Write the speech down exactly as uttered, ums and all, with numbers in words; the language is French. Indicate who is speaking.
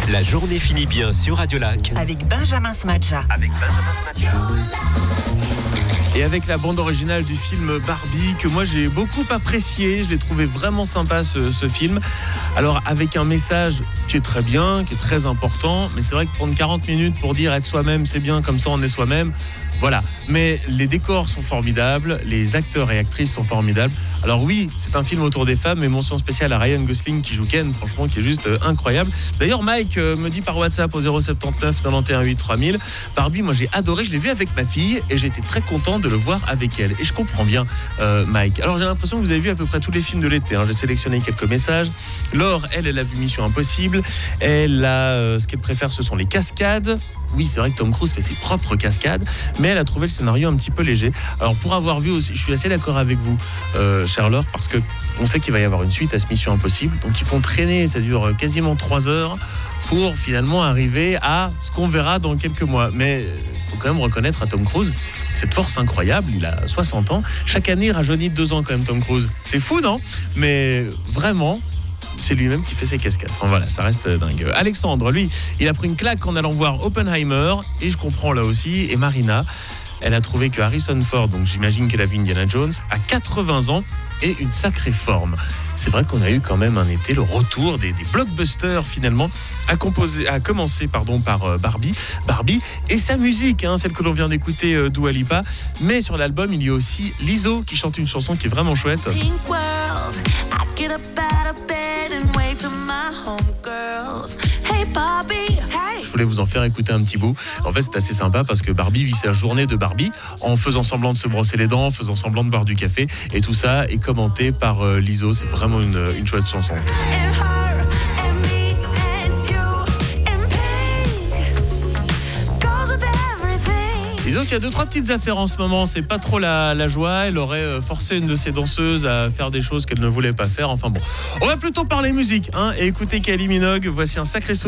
Speaker 1: La journée finit bien sur Radio Lac.
Speaker 2: Avec Benjamin Smadja.
Speaker 1: Avec Benjamin Smadja.
Speaker 3: Et avec la bande originale du film Barbie, que moi j'ai beaucoup apprécié, je l'ai trouvé vraiment sympa ce, ce film. Alors avec un message qui est très bien, qui est très important, mais c'est vrai que prendre quarante minutes pour dire être soi-même, c'est bien, comme ça on est soi-même, voilà. Mais les décors sont formidables, les acteurs et actrices sont formidables. Alors oui, c'est un film autour des femmes, mais mention spéciale à Ryan Gosling qui joue Ken, franchement, qui est juste euh, incroyable. D'ailleurs, Mike euh, me dit par WhatsApp au zéro sept neuf quatre-vingt-onze huit trois mille, Barbie, moi j'ai adoré, je l'ai vu avec ma fille et j'étais très content de le voir avec elle. Et je comprends bien, euh, Mike. Alors j'ai l'impression que vous avez vu à peu près tous les films de l'été, hein. J'ai sélectionné quelques messages. Laure, elle, elle a vu Mission Impossible. Elle a, euh, ce qu'elle préfère, ce sont les cascades. Oui, c'est vrai que Tom Cruise fait ses propres cascades, mais elle a trouvé le scénario un petit peu léger. Alors pour avoir vu aussi, je suis assez d'accord avec vous, euh, chère Laure, parce que on sait qu'il va y avoir une suite à ce Mission Impossible, donc ils font traîner, ça dure quasiment trois heures pour finalement arriver à ce qu'on verra dans quelques mois. Mais il faut quand même reconnaître à Tom Cruise cette force incroyable, il a soixante ans, chaque année il rajeunit de deux ans quand même Tom Cruise. C'est fou, non? Mais vraiment, c'est lui-même qui fait ses cascades. Enfin voilà, ça reste dingue. Alexandre, lui, il a pris une claque en allant voir Oppenheimer, et je comprends là aussi. Et Marina, elle a trouvé que Harrison Ford, donc j'imagine qu'elle a vu Indiana Jones, à quatre-vingts ans, et une sacrée forme. C'est vrai qu'on a eu quand même un été, le retour des, des blockbusters finalement, à, composer, à commencer pardon, par euh, Barbie, Barbie et sa musique, hein, celle que l'on vient d'écouter, euh, Dua Lipa. Mais sur l'album, il y a aussi Lizzo qui chante une chanson qui est vraiment chouette.
Speaker 4: Pink world, I get up out of bed and wait for my homegirls. Hey Barbie, hey.
Speaker 3: Je voulais vous en faire écouter un petit bout. En fait, c'est assez sympa parce que Barbie vit sa journée de Barbie en faisant semblant de se brosser les dents, en faisant semblant de boire du café. Et tout ça est commenté par euh, Lizzo. C'est vraiment une, une chouette chanson. Disons qu'il y a deux, trois petites affaires en ce moment, c'est pas trop la, la joie. Elle aurait forcé une de ses danseuses à faire des choses qu'elle ne voulait pas faire. Enfin bon, on va plutôt parler musique, hein, et écouter Kylie Minogue. Voici un sacré souvenir.